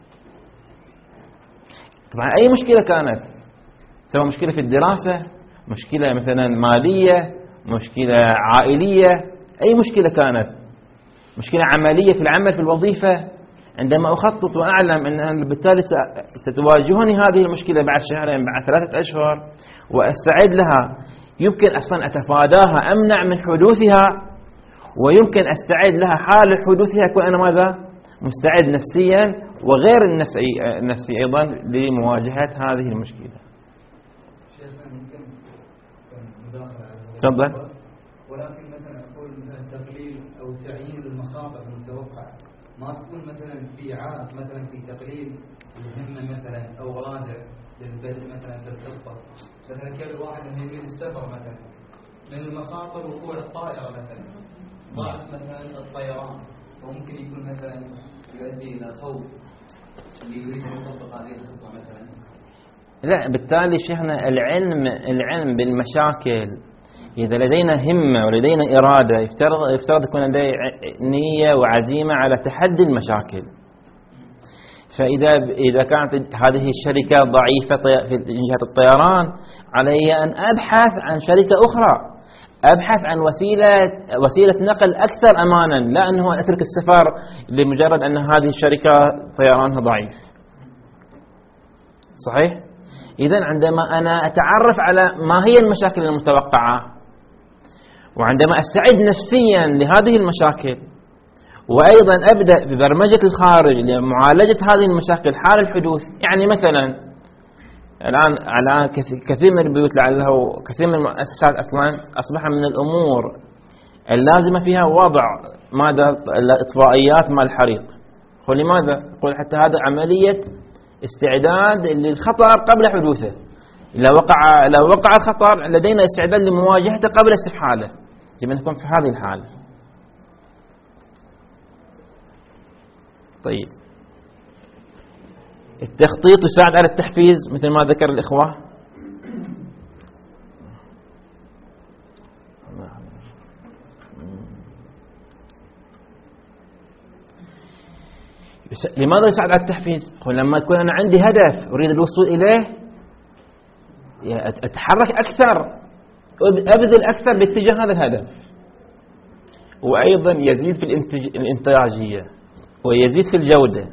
طبعا أي مشكلة كانت، سواء مشكلة في الدراسة، مشكلة مثلا مالية، مشكلة عائلية، أي مشكلة كانت، مشكلة عملية في العمل في الوظيفة، عندما أخطط وأعلم أن بالتالي ستواجهني هذه المشكلة بعد شهرين بعد ثلاثة أشهر وأستعد لها، يمكن أصلا أتفاداها، أمنع من حدوثها، ويمكن أستعد لها حال حدوثها، أكون أنا ماذا؟ مستعد نفسيا وغير النفسي, النفسي أيضا لمواجهة هذه المشكلة. تفضل. ولكن مثلا أقول مثلا تقليل أو تعيين المخاطر المتوقعة ما تكون مثلا في عائق مثلا في تقليل الهمة مثلا أو رادع للبدء مثلا في الخطة، مثلا كل واحد انه يريد السفر مثلا، من المخاطر وقوع الطائرة مثلا، ضعف مثلا الطيران، وممكن يكون مثلا يؤدي إلى خوف اللي يريد أن يطبق هذه الخطة مثلا. لا، بالتالي شيخنا العلم العلم بالمشاكل، إذا لدينا همة ولدينا إرادة، يفترض يفترض يكون لدينا نية وعزيمة على تحدي المشاكل. فإذا إذا كانت هذه الشركة ضعيفة في جهة الطيران، علي أن أبحث عن شركة أخرى، أبحث عن وسيلة وسيلة نقل أكثر أمانا، لا أنه أترك السفر لمجرد أن هذه الشركة طيرانها ضعيف. صحيح؟ إذن عندما أنا أتعرف على ما هي المشاكل المتوقعة، وعندما أستعد نفسيا لهذه المشاكل، وأيضا أبدأ ببرمجة الخارج لمعالجة هذه المشاكل حال الحدوث. يعني مثلا الآن الآن كثير من البيوت لعله كثير من المؤسسات أصلا أصبح من الأمور اللازمة فيها وضع ماذا الإطفائيات مال الحريق. ولماذا؟ يقول حتى هذا عملية استعداد للخطر قبل حدوثه. لو وقع لو وقع الخطر لدينا استعداد لمواجهته قبل استفحاله. يجب أن نكون في هذه الحالة. طيب التخطيط يساعد على التحفيز مثل ما ذكر الإخوة. لماذا يساعد على التحفيز؟ لما يكون أنا عندي هدف أريد الوصول إليه أتحرك أكثر، أبذل أكثر باتجاه هذا الهدف. وأيضا يزيد في الإنتاجية ويزيد في الجودة.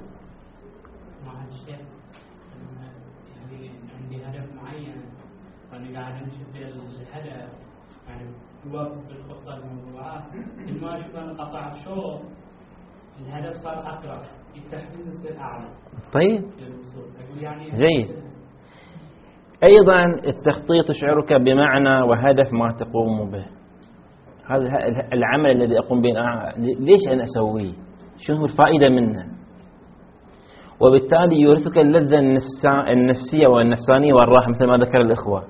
عندي هدف معين وأنا قاعد أمشي في الهدف، يعني يوافق الخطة الموضوعات. كل ما أشوف أنا قطعت شوط الهدف صار أقرب، التحفيز يصير أعلى. طيب يعني جيد. أيضا التخطيط يشعرك بمعنى وهدف ما تقوم به. هذا العمل الذي أقوم به ليش أنا أسويه؟ شنو الفائدة منه؟ وبالتالي يورثك اللذة النفسية والنفسانية والراحة مثل ما ذكر الإخوة.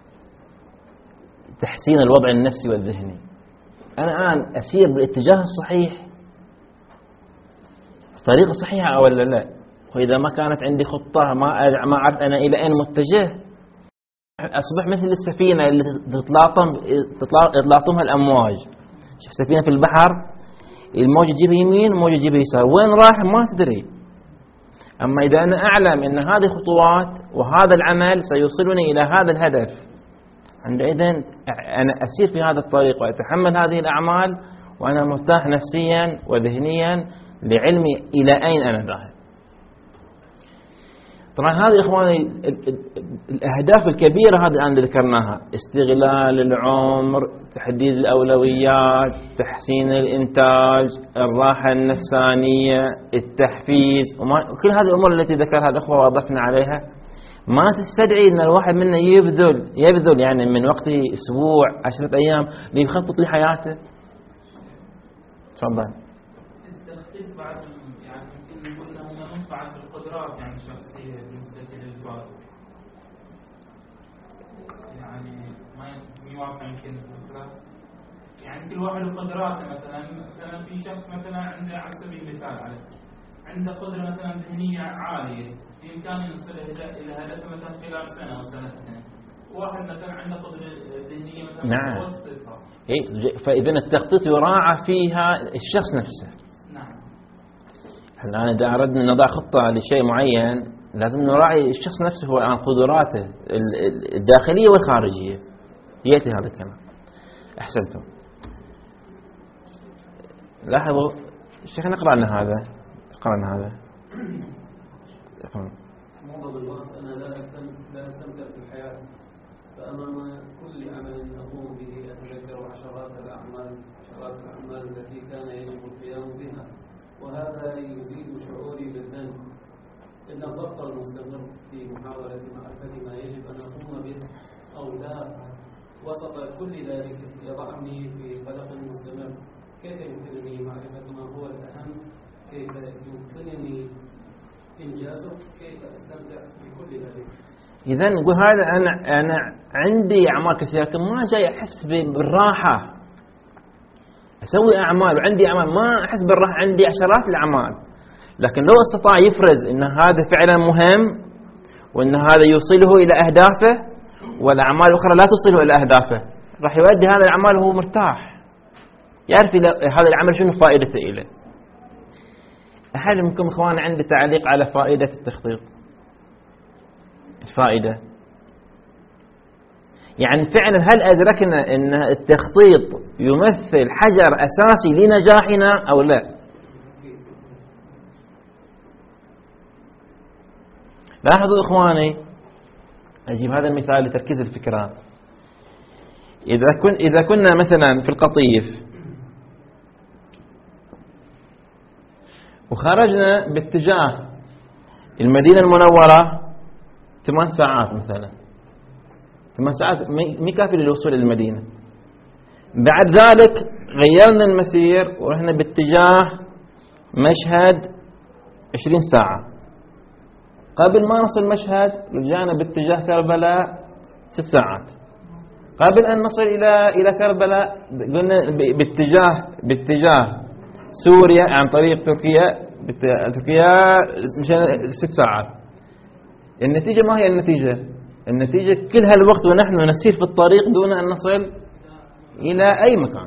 تحسين الوضع النفسي والذهني. أنا الآن أسير بالاتجاه الصحيح، طريقة صحيحة أو لا؟ وإذا ما كانت عندي خطة ما ما أعرف أنا إلى أين متجه، أصبح مثل السفينة اللي تتلاطم تتلاطمها الأمواج. شوف سفينة في البحر، الموج يجيب يمين الموج يجيب يسار، وين راح ما تدري. أما إذا أنا أعلم أن هذه خطوات وهذا العمل سيوصلني إلى هذا الهدف، عندئذ أنا أسير في هذا الطريق وأتحمل هذه الأعمال وأنا مرتاح نفسيا وذهنيا لعلمي إلى أين أنا ذاهب. طبعا هذه إخواني الأهداف الكبيرة هذه الآن اللي ذكرناها: استغلال العمر، تحديد الأولويات، تحسين الإنتاج، الراحة النفسانية، التحفيز، وكل هذه الأمور التي ذكرها الأخوة وأضفنا عليها ما تستدعي أن الواحد منا يبذل يبذل يعني من وقته أسبوع عشرة أيام ليخطط لحياته. تفضل. التخطيط بعد يعني يمكن نقول انه منفعه بالقدرات يعني الشخصيه بالنسبه للفرد، يعني ما يوافق يمكن الفكره. يعني كل واحد وقدراته. مثلا مثلا في شخص مثلا عنده على سبيل المثال عليه عنده قدره مثلا ذهنيه عاليه بامكانه يوصل الى هدفه مثلا خلال سنه او سنتين. واحد مثلا عنده قدره ذهنيه مثلا نعم. متوسطه. إيه، فإذا التخطيط يراعى فيها الشخص نفسه. نعم. الآن إذا أردنا نضع خطة لشيء معين لازم نراعي الشخص نفسه هو الآن قدراته الداخلية والخارجية. يأتي هذا الكلام. أحسنتم. لاحظوا الشيخ نقرأ لنا هذا نقرأ لنا هذا. معظم الوقت أنا لا لا أستمتع بالحياة، فأمام كل عمل أقوم به أتذكر عشرات الأعمال عشرات الأعمال التي كان يجب القيام بها، وهذا يزيد شعوري بالذنب. إن الضغط المستمر في محاولة معرفة ما يجب أن أقوم به أو لا وسط كل ذلك يضعني في قلق مستمر. كيف يمكنني معرفة ما هو الأهم؟ كيف يمكنني إنجازه؟ كيف أستمتع بكل ذلك؟ إذا نقول هذا أنا أنا عندي أعمال كثيرة ما جاي أحس بالراحة. أسوي أعمال وعندي أعمال ما أحس بالراحة، عندي عشرات الأعمال. لكن لو استطاع يفرز إن هذا فعلا مهم وإن هذا يوصله إلى أهدافه والأعمال الأخرى لا توصله إلى أهدافه، راح يؤدي هذا الأعمال وهو مرتاح، يعرف هذا العمل شنو فائدته إليه. أحد منكم إخوان عنده تعليق على فائدة التخطيط؟ الفائدة يعني فعلا هل أدركنا أن التخطيط يمثل حجر أساسي لنجاحنا أو لا؟ لاحظوا إخواني، أجيب هذا المثال لتركيز الفكرة. إذا كن إذا كنا مثلا في القطيف وخرجنا باتجاه المدينة المنورة ثمان ساعات مثلا، ثمان ساعات مي كافي للوصول إلى المدينة. بعد ذلك غيرنا المسير ورحنا باتجاه مشهد عشرين ساعة. قبل ما نصل مشهد رجعنا باتجاه كربلاء ست ساعات. قبل أن نصل إلى إلى كربلاء قلنا باتجاه باتجاه سوريا عن طريق تركيا، تركيا ست ساعات. النتيجة ما هي النتيجة؟ النتيجة كل هالوقت ونحن نسير في الطريق دون أن نصل إلى أي مكان.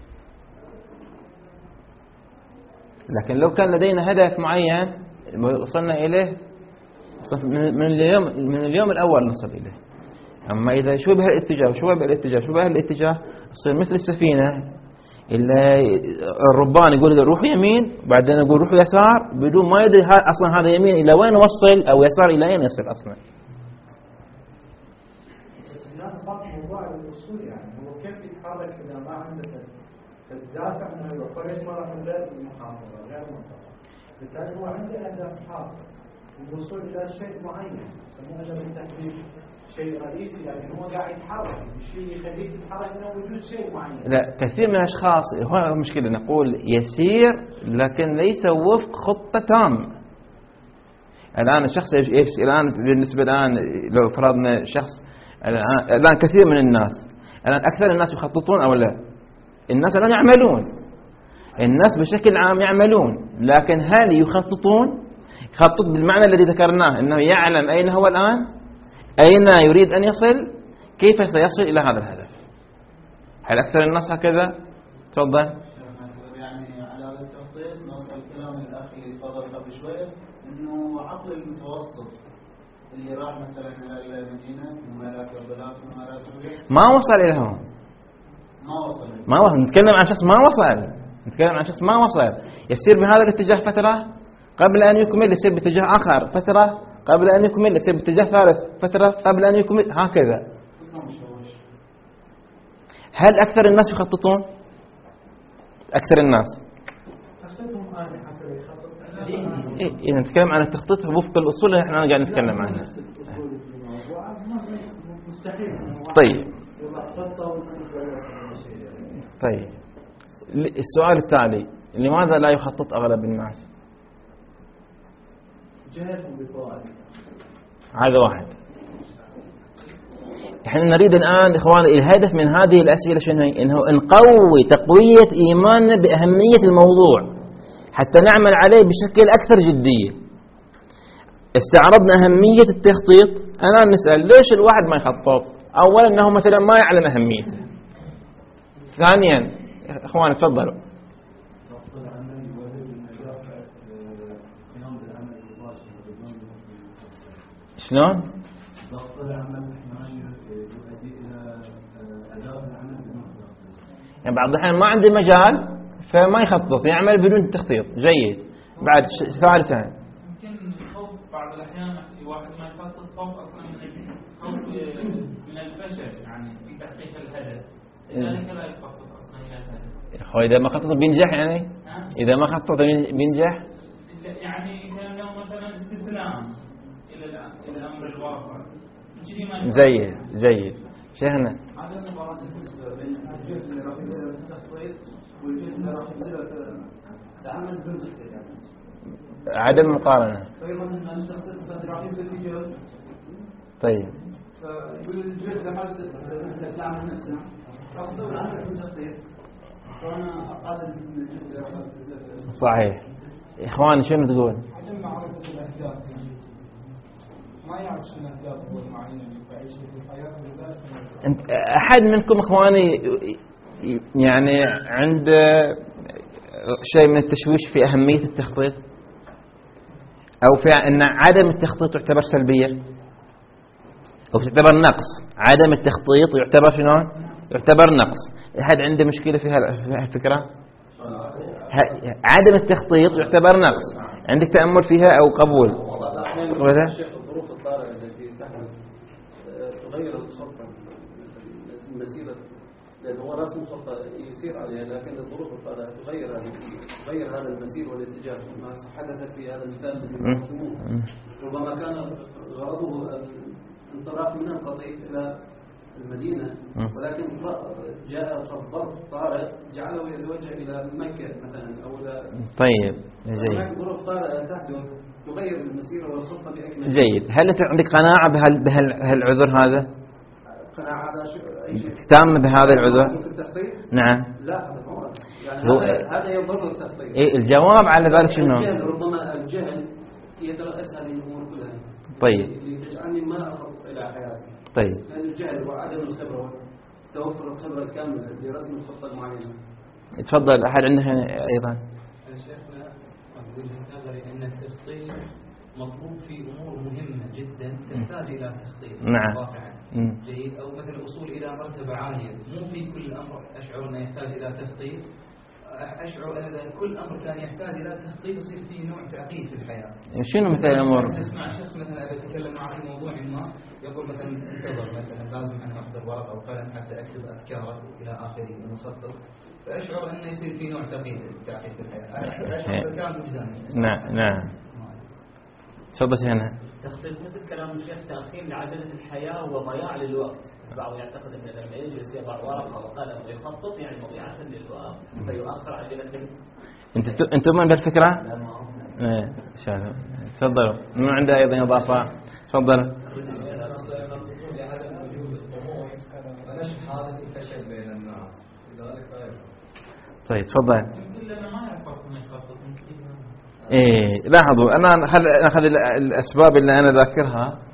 لكن لو كان لدينا هدف معين وصلنا إليه من اليوم من اليوم الأول نصل إليه. أما إذا شبه الاتجاه شبه الاتجاه شبه الاتجاه يصير مثل السفينة إلا الربان يقول روحوا يمين وبعدين يقول روحوا يسار بدون ما يدري أصلا هذا يمين إلى وين وصل أو يسار إلى أين يصل أصلا. موضوع الوصول يعني هو كيف يتحرك إذا ما عنده الدافع أنه يروح كل مرة من غير المحافظة غير المنطقة، بالتالي هو عنده أهداف حاضرة الوصول إلى شيء معين يسمونه هذا بالتحديد شيء رئيسي، لكن هو قاعد يتحرك الشيء يخليه يتحرك إنه وجود شيء معين. لا، كثير من الأشخاص هو مشكلة نقول يسير لكن ليس وفق خطة تامة. الآن الشخص الآن بالنسبة الآن لو فرضنا شخص الآن كثير من الناس الآن أكثر الناس يخططون أو لا؟ الناس الآن يعملون، الناس بشكل عام يعملون، لكن هل يخططون؟ يخطط بالمعنى الذي ذكرناه أنه يعلم أين هو الآن، أين يريد أن يصل، كيف سيصل إلى هذا الهدف. هل أكثر الناس هكذا؟ تفضل. يعني على هذا التخطيط نوصل كلام الأخ اللي صدر قبل شوية إنه عقل المتوسط اللي راح مثلا إلى المدينة ثم إلى كربلاء ثم إلى سوريا ما وصل إلى هون، ما وصل ما وصل. نتكلم عن شخص ما وصل، نتكلم عن شخص ما وصل، يسير بهذا الاتجاه فترة قبل أن يكمل يسير باتجاه آخر فترة قبل أن يكمل يسير باتجاه ثالث فترة قبل أن يكمل، هكذا. هل أكثر الناس يخططون؟ أكثر الناس إيه إذا نتكلم عن التخطيط وفق الأصول اللي احنا قاعد نتكلم عنها. طيب طيب السؤال التالي، لماذا لا يخطط أغلب الناس؟ هذا واحد. احنا نريد الآن إخواني الهدف من هذه الأسئلة شنو هي؟ إنه نقوي تقوية إيماننا بأهمية الموضوع حتى نعمل عليه بشكل أكثر جدية. استعرضنا أهمية التخطيط، الآن نسأل ليش الواحد ما يخطط؟ أولا أنه مثلا ما يعلم أهميته. ثانيا إخواني تفضلوا. شلون؟ يعني بعض الأحيان ما عنده مجال فما يخطط، يعمل بدون تخطيط. جيد. بعد ثالثا يمكن خوف بعض الأحيان الواحد ما يخطط خوف أصلا من خوف من الفشل يعني في تحقيق الهدف، لذلك لا يخطط أصلا إلى الهدف. أخوي إذا ما خطط بينجح يعني؟ إذا ما خطط بينجح؟ يعني كأنه مثلا استسلام إلى إلى الأمر الواقع. جيد جيد. شيخنا هذا المباراة بالنسبة بين الجزء اللي راح يصير في التخطيط والجزء اللي راح يصير في العمل بالتخطيط يعني. عدم مقارنة. فيقول أن التخطيط مثلا راح يصير في جزء. طيب. فيقول الجزء اللي ما يصير العمل نفسه راح يصير العمل بالتخطيط. فأنا أقاتل الجزء اللي راح يصير. صحيح. إخواني شنو تقول؟ عدم معرفة الأهداف. ما يعرف شنو أهدافه هو المعينة اللي يعيش في الحياة ولذلك أحد منكم إخواني يعني عنده شيء من التشويش في أهمية التخطيط أو في أن عدم التخطيط يعتبر سلبية أو تعتبر نقص؟ عدم التخطيط يعتبر شنو؟ يعتبر نقص. أحد عنده مشكلة في هالفكرة؟ عدم التخطيط يعتبر نقص، عندك تأمل فيها أو قبول؟ ولا؟ الظروف الطارئة التي تحدث تغير الخطة المسيرة لأن هو رسم خطة يسير عليها، لكن الظروف القادة تغير هذه تغير هذا المسير والاتجاه. ما حدث في هذا المثال الذي يرسموه ربما كان غرضه الانطلاق من القطيف إلى المدينة، ولكن جاء ظرف طارئ جعله يتوجه إلى مكة مثلا أو إلى. طيب جيد. ظروف طارئة تحدث تغير المسير والخطة بأكمل. جيد. هل أنت عندك قناعة بهال بهالعذر هذا؟ قناعة على أي شيء؟ تام بهذا العذر؟ ممكن التخطيط؟ نعم. لا هذا هو يعني هذا هذا يضر التخطيط. إيه الجواب على ذلك شنو؟ الجهل ربما الجهل يترأس هذه الأمور كلها. طيب. لتجعلني ما أخذ إلى حياتي. طيب. لأن الجهل وعدم الخبرة توفر الخبرة الكاملة لرسم الخطة المعينة. تفضل. أحد عنده أيضا؟ شيخنا وجهة نظري أن التخطيط مطلوب في أمور مهمة جدا تحتاج إلى تخطيط. نعم. واقعا. جيد. أو مثلا الوصول إلى مرتبة عالية، مو في كل أمر أشعر أنه يحتاج إلى تخطيط. أشعر أن كل أمر كان يحتاج إلى تخطيط يصير فيه نوع تعقيد في الحياة. شنو مثل الأمور؟ تسمع شخص مثلا أتكلم معه في موضوع ما يقول مثلا انتظر مثلا لازم أن أحضر ورقة أو قلم حتى أكتب أفكاره إلى آخره من مخطط. فأشعر أنه يصير فيه نوع تعقيد تعقيد في الحياة. أشعر كان وجداني. نعم نعم. تفضل هنا. تخطيط مثل كلام الشيخ تأخير لعجلة الحياة وضياع للوقت. البعض يعتقد أن لما يجلس يضع ورقة وقلم ويخطط يعني مضيعة للوقت فيؤخر عجلة. أنت أنت تؤمن بالفكرة؟ إيه إن شاء الله. تفضلوا. من عنده أيضا إضافة؟ تفضل. طيب تفضل. إيه لاحظوا أنا أخذ أخذ الأسباب اللي أنا ذاكرها